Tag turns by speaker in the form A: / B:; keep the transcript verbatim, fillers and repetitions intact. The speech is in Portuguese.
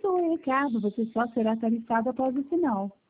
A: Oi, Ricardo, você só será tarifado após o final.